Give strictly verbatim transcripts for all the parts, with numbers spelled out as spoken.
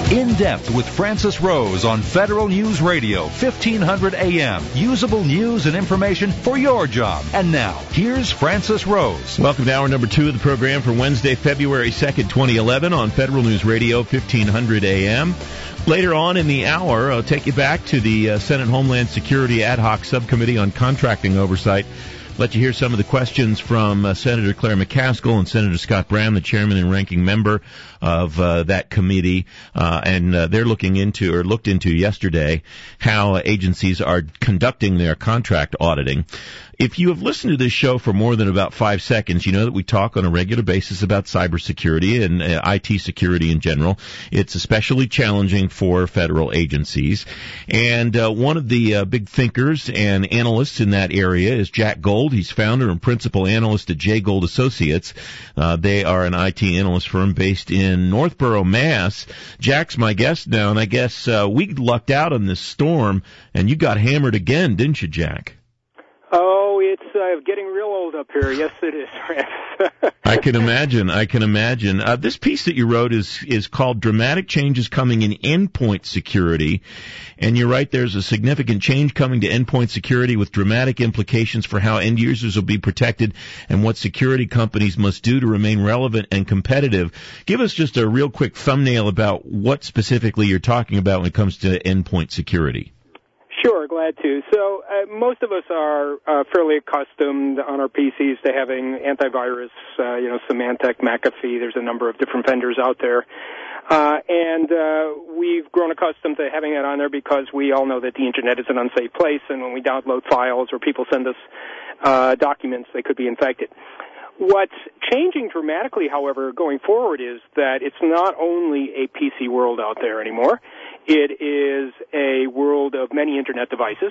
In Depth with Francis Rose on Federal News Radio, fifteen hundred A M. Usable news and information for your job. And now, here's Francis Rose. Welcome to hour number two of the program for Wednesday, February second, twenty eleven on Federal News Radio, fifteen hundred A M. Later on in the hour, I'll take you back to the uh, Senate Homeland Security Ad Hoc Subcommittee on Contracting Oversight. Let you hear some of the questions from uh, Senator Claire McCaskill and Senator Scott Brown, the chairman and ranking member of uh, that committee, uh, and uh, they're looking into, or looked into yesterday, how agencies are conducting their contract auditing. If you have listened to this show for more than about five seconds, you know that we talk on a regular basis about cybersecurity and uh, I T security in general. It's especially challenging for federal agencies. And uh, one of the uh, big thinkers and analysts in that area is Jack Gold. He's founder and principal analyst at J. Gold Associates. Uh, they are an I T analyst firm based in Northborough, Mass. Jack's my guest now, and I guess uh, we lucked out on this storm, and you got hammered again, didn't you, Jack? Oh, it's uh, getting real old up here. Yes, it is. I can imagine. I can imagine. Uh, this piece that you wrote is is called "Dramatic Changes Coming in Endpoint Security," and you're right. There's a significant change coming to endpoint security with dramatic implications for how end users will be protected and what security companies must do to remain relevant and competitive. Give us just a real quick thumbnail about what specifically you're talking about when it comes to endpoint security. Sure, glad to. So uh, most of us are uh, fairly accustomed on our P Cs to having antivirus, uh, you know, Symantec, McAfee. There's a number of different vendors out there. Uh, and uh, we've grown accustomed to having that on there because we all know that the Internet is an unsafe place, and when we download files or people send us uh, documents, they could be infected. What's changing dramatically, however, going forward is that it's not only a P C world out there anymore. It is a world of many Internet devices.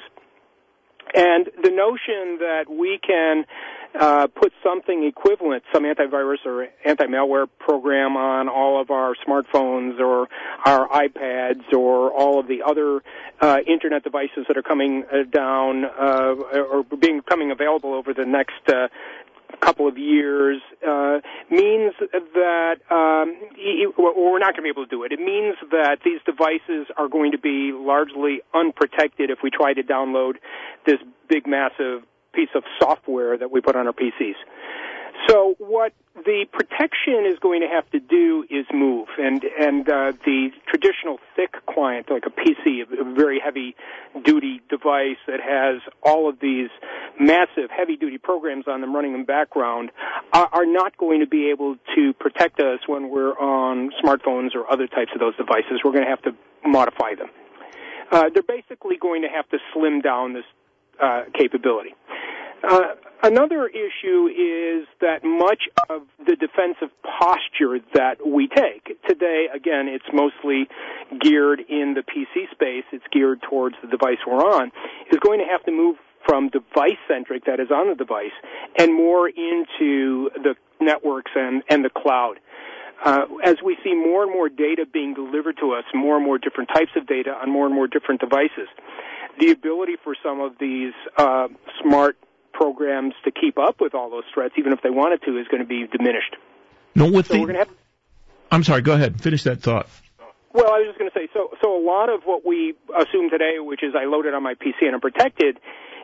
And the notion that we can uh, put something equivalent, some antivirus or anti-malware program on all of our smartphones or our iPads or all of the other uh, Internet devices that are coming uh, down uh, or being coming available over the next uh, couple of years uh, means that um, well, we're not going to be able to do it. It means that these devices are going to be largely unprotected if we try to download this big, massive piece of software that we put on our P Cs. So what the protection is going to have to do is move, and and uh, the traditional thick client, like a P C, a very heavy-duty device that has all of these massive, heavy-duty programs on them running in the background, are, are not going to be able to protect us when we're on smartphones or other types of those devices. We're going to have to modify them. Uh, they're basically going to have to slim down this uh, capability. Uh, another issue is that much of the defensive posture that we take today, again, it's mostly geared in the P C space, it's geared towards the device we're on, is going to have to move from device-centric, that is on the device, and more into the networks and, and the cloud. Uh, as we see more and more data being delivered to us, more and more different types of data on more and more different devices, the ability for some of these uh, smart programs to keep up with all those threats, even if they wanted to, is going to be diminished. No, with so the, we're going to have. I'm sorry. Go ahead. Finish that thought. Well, I was just going to say, so so a lot of what we assume today, which is I load it on my P C and I'm protected,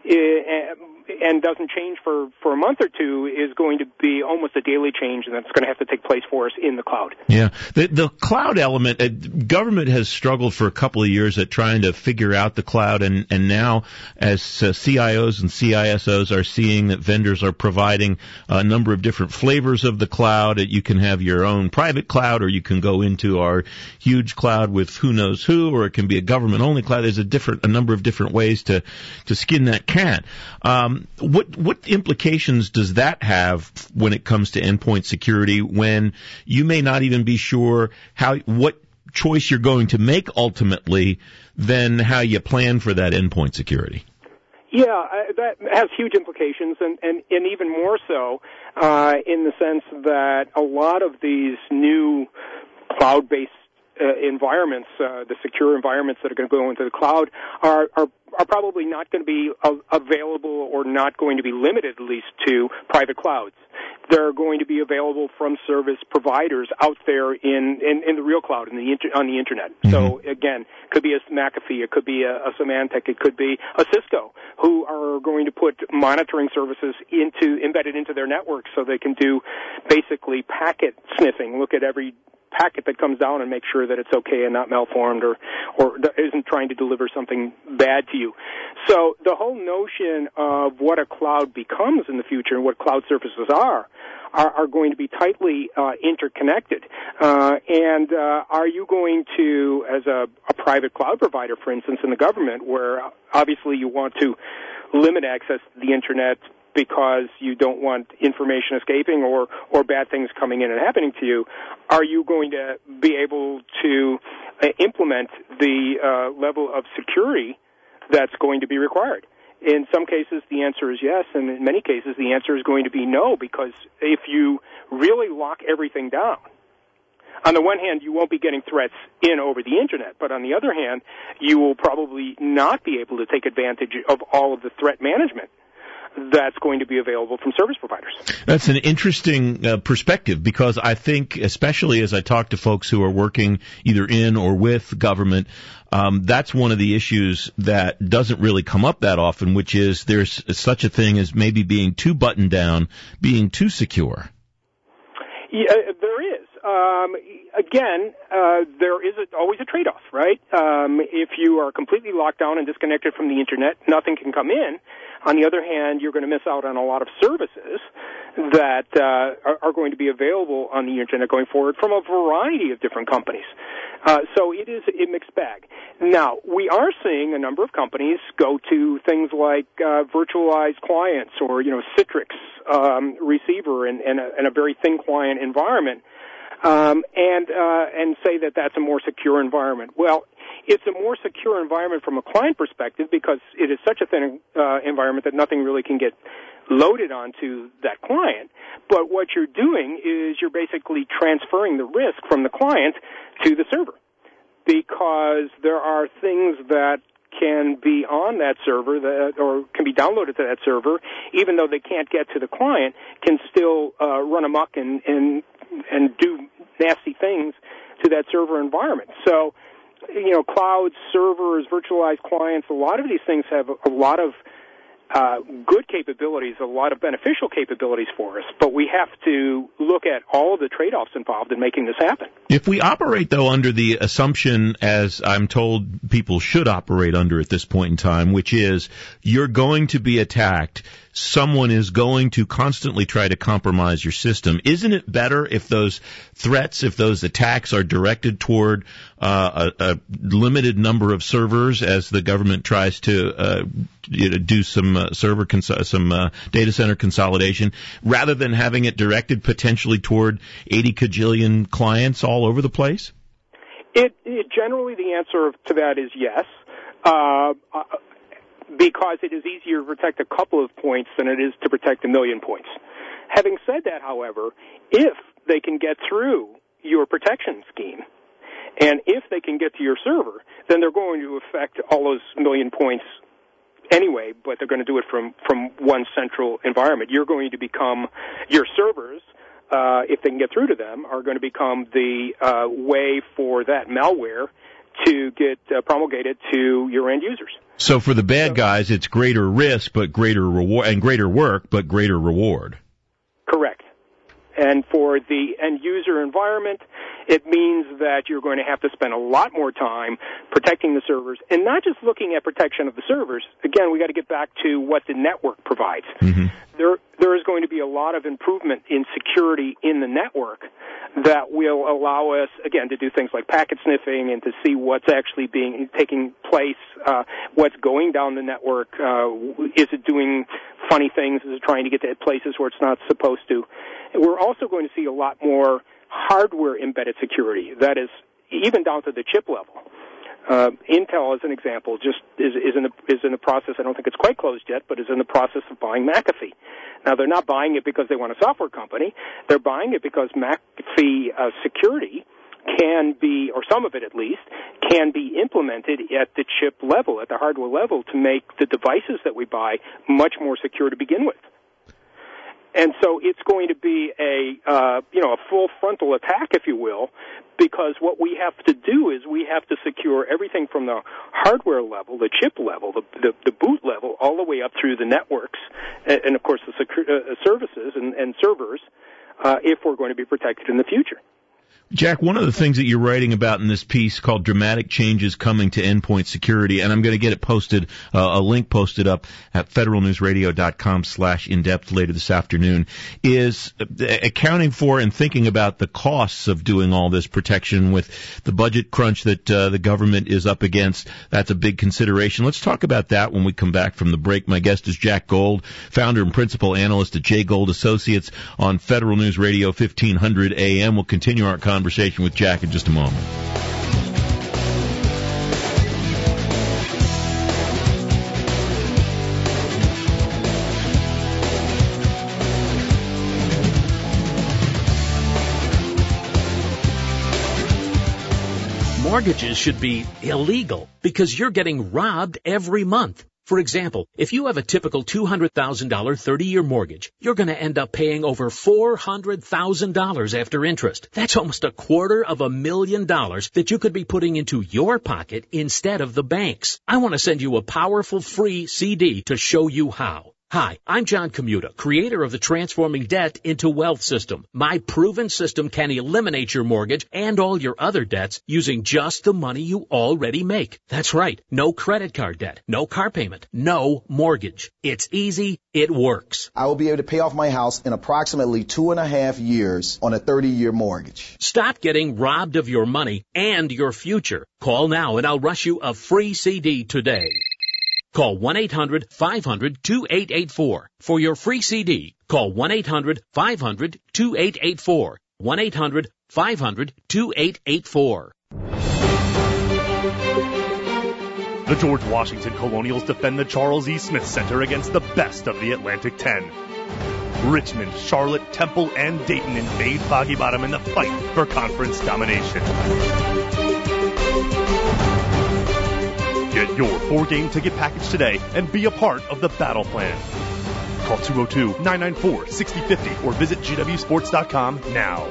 and doesn't change for, for a month or two, is going to be almost a daily change, and that's going to have to take place for us in the cloud. Yeah. The, the cloud element, uh, government has struggled for a couple of years at trying to figure out the cloud, and, and now as uh, C I Os and C I S Os are seeing that vendors are providing a number of different flavors of the cloud, you can have your own private cloud, or you can go into our huge cloud with who knows who, or it can be a government-only cloud. There's a different, a number of different ways to, to skin that cat. Um, what what implications does that have when it comes to endpoint security, when you may not even be sure how what choice you're going to make ultimately, than how you plan for that endpoint security? Yeah, uh, that has huge implications, and, and, and even more so uh, in the sense that a lot of these new cloud-based uh, environments, uh, the secure environments that are going to go into the cloud, are are, are probably not going to be uh, available or not going to be limited, at least, to private clouds. They're going to be available from service providers out there in, in, in the real cloud, in the inter, on the Internet. Mm-hmm. So, again, it could be a McAfee, it could be a, a Symantec, it could be a Cisco, who are going to put monitoring services into embedded into their network so they can do basically packet sniffing, look at every packet that comes down and make sure that it's okay and not malformed or, or isn't trying to deliver something bad to you. So the whole notion of what a cloud becomes in the future and what cloud services are are, are going to be tightly uh, interconnected. Uh, and uh, are you going to, as a, a private cloud provider, for instance, in the government, where obviously you want to limit access to the Internet because you don't want information escaping or, or bad things coming in and happening to you, are you going to be able to uh, implement the uh, level of security that's going to be required? In some cases, the answer is yes, and in many cases, the answer is going to be no, because if you really lock everything down, on the one hand, you won't be getting threats in over the Internet, but on the other hand, you will probably not be able to take advantage of all of the threat management that's going to be available from service providers. That's an interesting uh, perspective, because I think, especially as I talk to folks who are working either in or with government, um, that's one of the issues that doesn't really come up that often, which is there's such a thing as maybe being too buttoned down, being too secure. Yeah, there is. Um, again, uh, there is a, always a trade-off, right? Um, if you are completely locked down and disconnected from the Internet, nothing can come in. On the other hand, you're going to miss out on a lot of services that uh, are, are going to be available on the Internet going forward from a variety of different companies. Uh, so it is a mixed bag. Now, we are seeing a number of companies go to things like uh, virtualized clients or, you know, Citrix um, receiver and, and, a, and a very thin client environment, um, and uh, and say that that's a more secure environment. Well, it's a more secure environment from a client perspective because it is such a thin uh, environment that nothing really can get loaded onto that client. But what you're doing is you're basically transferring the risk from the client to the server, because there are things that can be on that server that, or can be downloaded to that server, even though they can't get to the client, can still uh, run amok and, and and do nasty things to that server environment. So, you know, clouds, servers, virtualized clients, a lot of these things have a lot of uh, good capabilities, a lot of beneficial capabilities for us, but we have to look at all of the trade-offs involved in making this happen. If we operate, though, under the assumption, as I'm told people should operate under at this point in time, which is you're going to be attacked, someone is going to constantly try to compromise your system, isn't it better if those threats, if those attacks are directed toward uh, a, a limited number of servers as the government tries to uh, you know, do some uh, server cons- some uh, data center consolidation, rather than having it directed potentially toward eighty cajillion clients all over the place? It, it generally, the answer to that is yes. Uh, uh, because it is easier to protect a couple of points than it is to protect a million points. Having said that, however, if they can get through your protection scheme, and if they can get to your server, then they're going to affect all those million points anyway, but they're going to do it from, from one central environment. You're going to become, your servers, uh, if they can get through to them, are going to become the uh, way for that malware to get uh, promulgated to your end users. So for the bad guys, it's greater risk, but greater reward, and greater work, but greater reward. Correct. And for the end user environment, it means that you're going to have to spend a lot more time protecting the servers, and not just looking at protection of the servers. Again, we got to get back to what the network provides. Mm-hmm. There, there is going to be a lot of improvement in security in the network that will allow us, again, to do things like packet sniffing and to see what's actually being taking place, uh, what's going down the network. Uh, is it doing funny things? Is it trying to get to places where it's not supposed to? We're also going to see a lot more hardware-embedded security. That is, even down to the chip level. Uh, Intel, as an example, just is, is in the is in the process. I don't think it's quite closed yet, but is in the process of buying McAfee. Now, they're not buying it because they want a software company. They're buying it because McAfee uh, security can be, or some of it at least, can be implemented at the chip level, at the hardware level, to make the devices that we buy much more secure to begin with. And so it's going to be a, uh, you know, a full frontal attack, if you will, because what we have to do is we have to secure everything from the hardware level, the chip level, the, the, the boot level, all the way up through the networks, and, and of course the secu- uh, services and, and servers, uh, if we're going to be protected in the future. Jack, one of the things that you're writing about in this piece called Dramatic Changes Coming to Endpoint Security, and I'm going to get it posted, uh, a link posted up at federalnewsradio.com slash in-depth later this afternoon, is accounting for and thinking about the costs of doing all this protection with the budget crunch that uh, the government is up against. That's a big consideration. Let's talk about that when we come back from the break. My guest is Jack Gold, founder and principal analyst at Jay Gold Associates on Federal News Radio fifteen hundred A M. We'll continue our conversation Conversation with Jack in just a moment. Mortgages should be illegal because you're getting robbed every month. For example, if you have a typical two hundred thousand dollars thirty-year mortgage, you're going to end up paying over four hundred thousand dollars after interest. That's almost a quarter of a million dollars that you could be putting into your pocket instead of the bank's. I want to send you a powerful free C D to show you how. Hi, I'm John Commuta, creator of the Transforming Debt into Wealth system. My proven system can eliminate your mortgage and all your other debts using just the money you already make. That's right. No credit card debt, no car payment, no mortgage. It's easy. It works. I will be able to pay off my house in approximately two and a half years on a thirty-year mortgage. Stop getting robbed of your money and your future. Call now and I'll rush you a free C D today. Call one eight hundred five hundred two eight eight four. For your free C D, call one eight hundred five hundred two eight eight four. one eight hundred five hundred two eight eight four. The George Washington Colonials defend the Charles E. Smith Center against the best of the Atlantic ten. Richmond, Charlotte, Temple, and Dayton invade Foggy Bottom in the fight for conference domination. Get your four-game ticket package today and be a part of the battle plan. Call two oh two, nine nine four, six oh five oh or visit G W sports dot com now.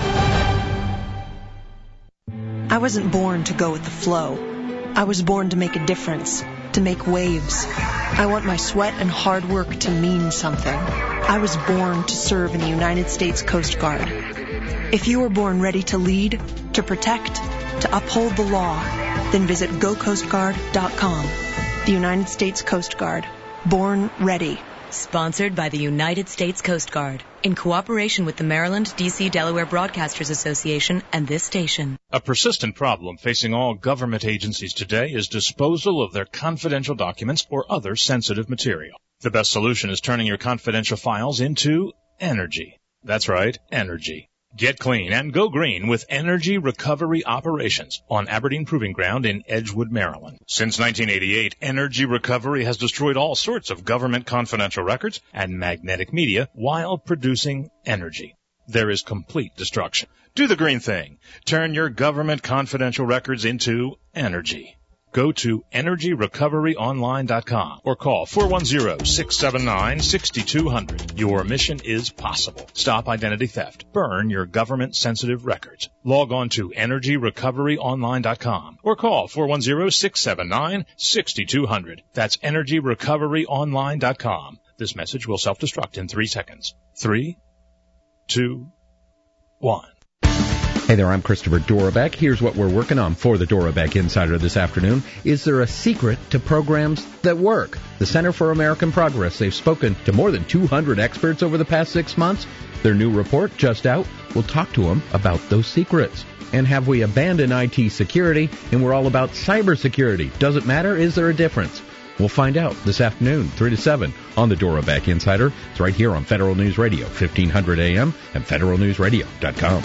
I wasn't born to go with the flow. I was born to make a difference, to make waves. I want my sweat and hard work to mean something. I was born to serve in the United States Coast Guard. If you were born ready to lead, to protect, to uphold the law, then visit go coast guard dot com. The United States Coast Guard. Born ready. Sponsored by the United States Coast Guard, in cooperation with the Maryland, D C, Delaware Broadcasters Association and this station. A persistent problem facing all government agencies today is disposal of their confidential documents or other sensitive material. The best solution is turning your confidential files into energy. That's right, energy. Get clean and go green with Energy Recovery Operations on Aberdeen Proving Ground in Edgewood, Maryland. Since nineteen eighty-eight, Energy Recovery has destroyed all sorts of government confidential records and magnetic media while producing energy. There is complete destruction. Do the green thing. Turn your government confidential records into energy. Go to energy recovery online dot com or call four one zero, six seven nine, six two zero zero. Your mission is possible. Stop identity theft. Burn your government-sensitive records. Log on to energy recovery online dot com or call four one zero, six seven nine, six two zero zero. That's energy recovery online dot com. This message will self-destruct in three seconds. Three, two, one. Hey there, I'm Christopher Dorabek. Here's what we're working on for the Dorabek Insider this afternoon. Is there a secret to programs that work? The Center for American Progress, they've spoken to more than two hundred experts over the past six months. Their new report, just out, will talk to them about those secrets. And have we abandoned I T security and we're all about cybersecurity? Does it matter? Is there a difference? We'll find out this afternoon, three to seven, on the Dorabek Insider. It's right here on Federal News Radio, fifteen hundred A M and federal news radio dot com.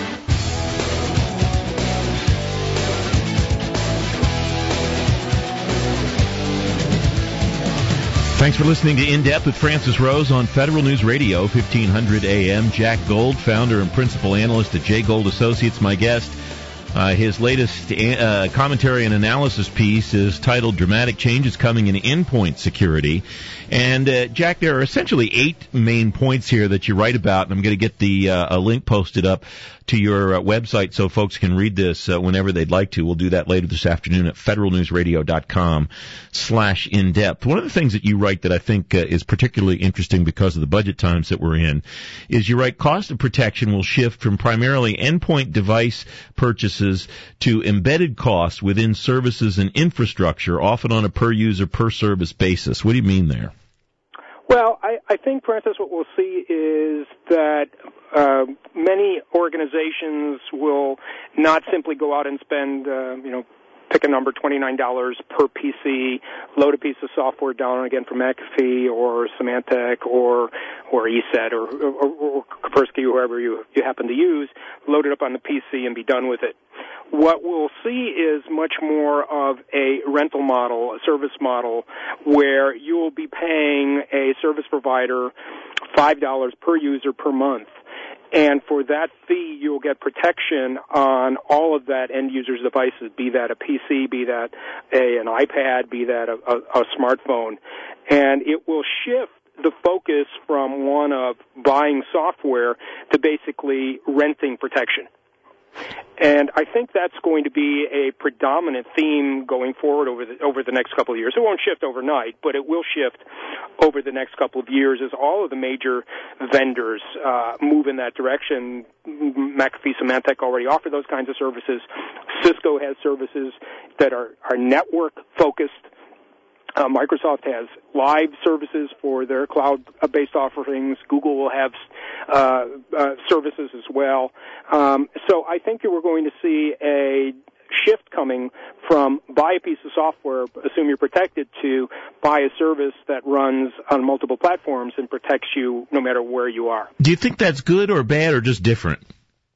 Thanks for listening to In Depth with Francis Rose on Federal News Radio, fifteen hundred A M. Jack Gold, founder and principal analyst at Jay Gold Associates, my guest. Uh, his latest uh, commentary and analysis piece is titled Dramatic Changes Coming in Endpoint Security. And, uh, Jack, there are essentially eight main points here that you write about, and I'm going to get the uh, a link posted up to your uh, website so folks can read this uh, whenever they'd like to. We'll do that later this afternoon at federalnewsradio.com slash in-depth. One of the things that you write that I think uh, is particularly interesting because of the budget times that we're in is you write cost of protection will shift from primarily endpoint device purchases to embedded costs within services and infrastructure, often on a per-user, per-service basis. What do you mean there? Well, I, I think, Francis, what we'll see is that uh, many organizations will not simply go out and spend, uh, you know, pick a number, twenty-nine dollars per P C, load a piece of software down again from McAfee or Symantec or or E S E T or, or, or Kaspersky, whoever you, you happen to use, load it up on the P C and be done with it. What we'll see is much more of a rental model, a service model, where you will be paying a service provider five dollars per user per month. And for that fee, you'll get protection on all of that end user's devices, be that a P C, be that a, an iPad, be that a, a, a smartphone. And it will shift the focus from one of buying software to basically renting protection. And I think that's going to be a predominant theme going forward over the, over the next couple of years. It won't shift overnight, but it will shift over the next couple of years as all of the major vendors uh, move in that direction. McAfee, Symantec already offer those kinds of services. Cisco has services that are, are network-focused. Uh, Microsoft has live services for their cloud-based offerings. Google will have uh, uh, services as well. Um, so I think we're going to see a shift coming from buy a piece of software, assume you're protected, to buy a service that runs on multiple platforms and protects you no matter where you are. Do you think that's good or bad or just different?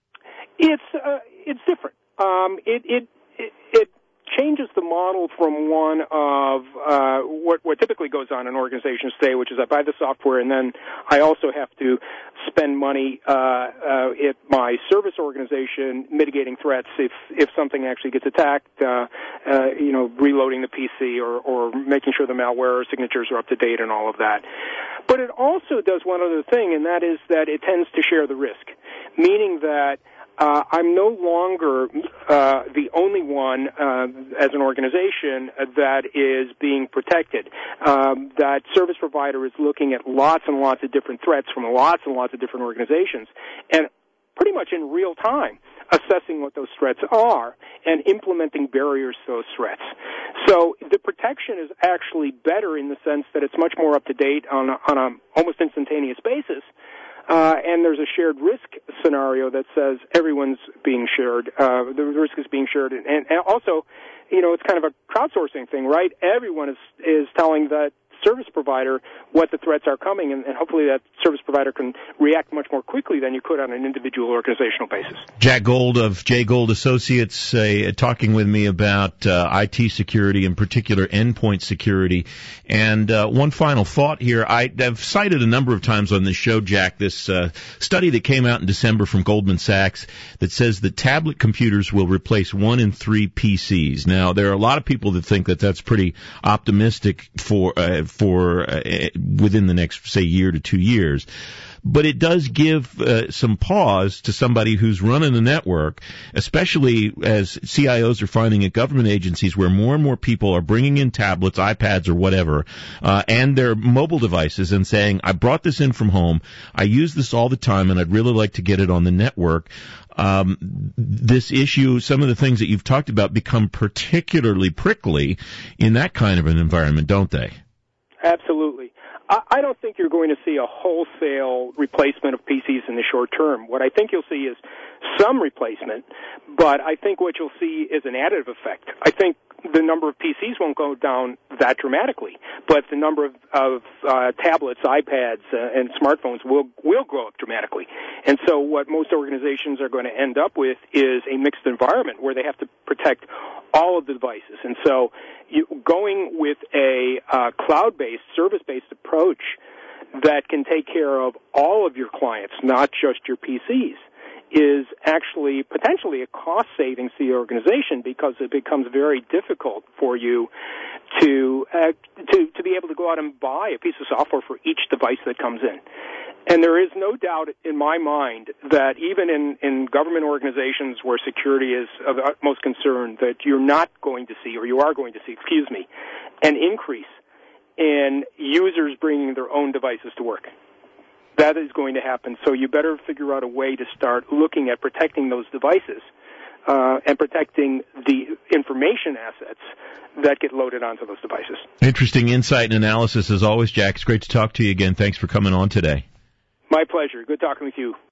It's uh, it's different. Um, it it it. it changes the model from one of uh, what, what typically goes on in organizations today, which is I buy the software and then I also have to spend money uh, uh, at my service organization mitigating threats if if something actually gets attacked, uh, uh, you know, reloading the P C or, or making sure the malware signatures are up to date and all of that. But it also does one other thing, and that is that it tends to share the risk, meaning that Uh, I'm no longer uh, the only one uh, as an organization that is being protected. Um, that service provider is looking at lots and lots of different threats from lots and lots of different organizations, and pretty much in real time assessing what those threats are and implementing barriers to those threats. So the protection is actually better in the sense that it's much more up to date on a, on an almost instantaneous basis. Uh, and there's a shared risk scenario that says everyone's being shared. Uh, the risk is being shared. And, and also, you know, it's kind of a crowdsourcing thing, right? Everyone is, is telling that service provider what the threats are coming, and, and hopefully that service provider can react much more quickly than you could on an individual organizational basis. Jack Gold of J. Gold Associates uh, talking with me about uh, I T security, in particular endpoint security. And uh, one final thought here. I, I've cited a number of times on this show, Jack, this uh, study that came out in December from Goldman Sachs that says that tablet computers will replace one in three P Cs. Now, there are a lot of people that think that that's pretty optimistic for uh, for uh, within the next, say, year to two years. But it does give uh, some pause to somebody who's running a network, especially as C I Os are finding at government agencies where more and more people are bringing in tablets, iPads, or whatever, uh, and their mobile devices and saying, I brought this in from home, I use this all the time, and I'd really like to get it on the network. Um, this issue, some of the things that you've talked about become particularly prickly in that kind of an environment, don't they? Absolutely. I don't think you're going to see a wholesale replacement of P Cs in the short term. What I think you'll see is some replacement, but I think what you'll see is an additive effect. I think the number of P Cs won't go down that dramatically, but the number of, of uh, tablets, iPads, uh, and smartphones will will grow up dramatically. And so what most organizations are going to end up with is a mixed environment where they have to protect all of the devices. And so you, going with a uh, cloud-based, service-based approach that can take care of all of your clients, not just your P Cs, is actually potentially a cost savings to the organization, because it becomes very difficult for you to uh, to to be able to go out and buy a piece of software for each device that comes in. And there is no doubt in my mind that even in, in government organizations where security is of utmost concern, that you're not going to see, or you are going to see, excuse me, an increase in users bringing their own devices to work. That is going to happen. So you better figure out a way to start looking at protecting those devices uh, and protecting the information assets that get loaded onto those devices. Interesting insight and analysis as always, Jack. It's great to talk to you again. Thanks for coming on today. My pleasure. Good talking with you.